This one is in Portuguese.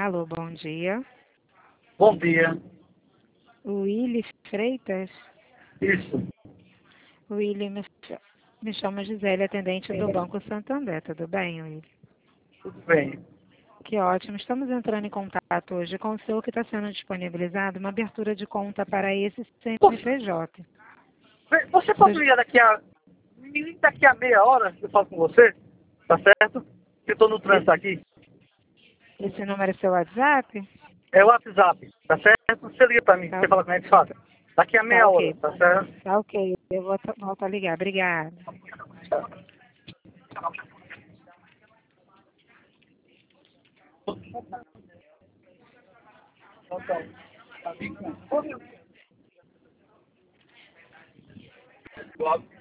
Alô, bom dia. Bom dia. Willy Freitas? Isso. Willy, me chamo Gisele, atendente do Banco Santander. Tudo bem, Willy? Tudo bem. Que ótimo. Estamos entrando em contato hoje com o senhor que está sendo disponibilizado uma abertura de conta para esse CNPJ. Você pode me ligar daqui a meia hora, eu falo com você, tá certo? Eu estou no trânsito aqui. Esse número é seu WhatsApp? É o WhatsApp, tá certo? Você liga para mim, Tá, você fala com a gente fala. Daqui a tá meia hora, ok. tá certo? Tá ok. Eu volto a ligar. Obrigada. Tá.